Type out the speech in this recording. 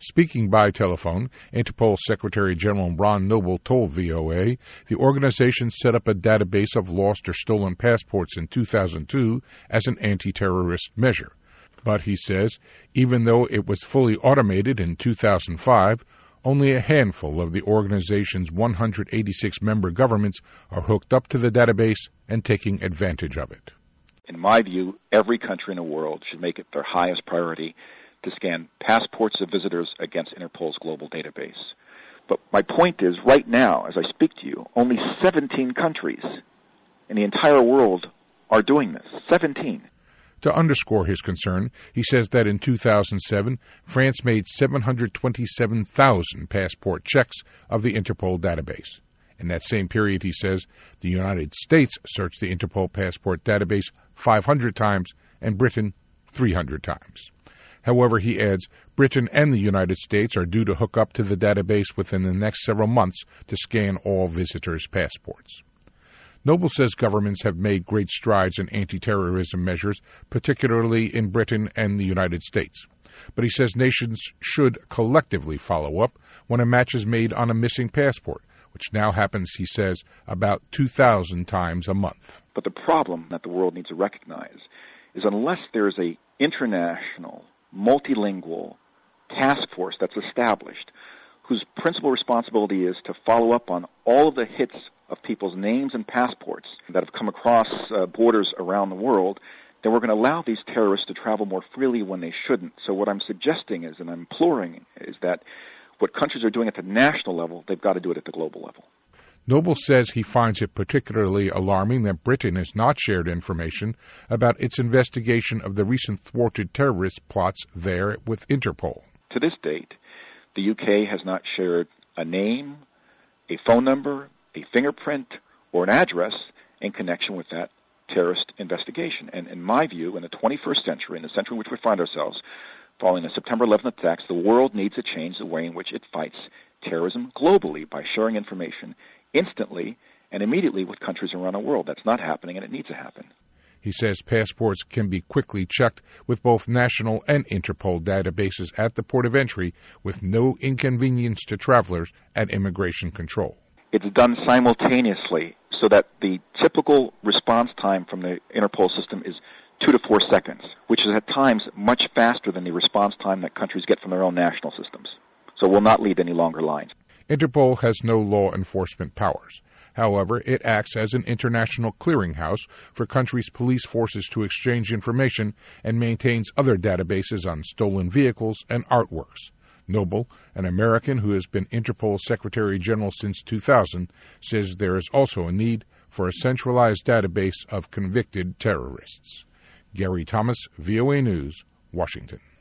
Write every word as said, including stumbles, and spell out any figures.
Speaking by telephone, Interpol Secretary General Ron Noble told V O A the organization set up a database of lost or stolen passports in two thousand two as an anti-terrorist measure. But he says, even though it was fully automated in two thousand five, only a handful of the organization's one hundred eighty-six member governments are hooked up to the database and taking advantage of it. In my view, every country in the world should make it their highest priority to scan passports of visitors against Interpol's global database. But my point is, right now, as I speak to you, only seventeen countries in the entire world are doing this. seventeen. To underscore his concern, he says that in two thousand seven, France made seven hundred twenty-seven thousand passport checks of the Interpol database. In that same period, he says, the United States searched the Interpol passport database five hundred times and Britain three hundred times. However, he adds, Britain and the United States are due to hook up to the database within the next several months to scan all visitors' passports. Noble says governments have made great strides in anti-terrorism measures, particularly in Britain and the United States. But he says nations should collectively follow up when a match is made on a missing passport, which now happens, he says, about two thousand times a month. But the problem that the world needs to recognize is unless there is an international, multilingual task force that's established, whose principal responsibility is to follow up on all of the hits of people's names and passports that have come across uh, borders around the world, then we're going to allow these terrorists to travel more freely when they shouldn't. So what I'm suggesting is, and I'm imploring, is that what countries are doing at the national level, they've got to do it at the global level. Noble says he finds it particularly alarming that Britain has not shared information about its investigation of the recent thwarted terrorist plots there with Interpol. To this date, the U K has not shared a name, a phone number, a fingerprint, or an address in connection with that terrorist investigation. And in my view, in the twenty-first century, in the century in which we find ourselves, following the September eleventh attacks, the world needs to change the way in which it fights terrorism globally by sharing information instantly and immediately with countries around the world. That's not happening, and it needs to happen. He says passports can be quickly checked with both national and Interpol databases at the port of entry with no inconvenience to travelers at immigration control. It's done simultaneously so that the typical response time from the Interpol system is two to four seconds, which is at times much faster than the response time that countries get from their own national systems. So we'll not lead any longer lines. Interpol has no law enforcement powers. However, it acts as an international clearinghouse for countries' police forces to exchange information and maintains other databases on stolen vehicles and artworks. Noble, an American who has been Interpol Secretary General since two thousand, says there is also a need for a centralized database of convicted terrorists. Gary Thomas, V O A News, Washington.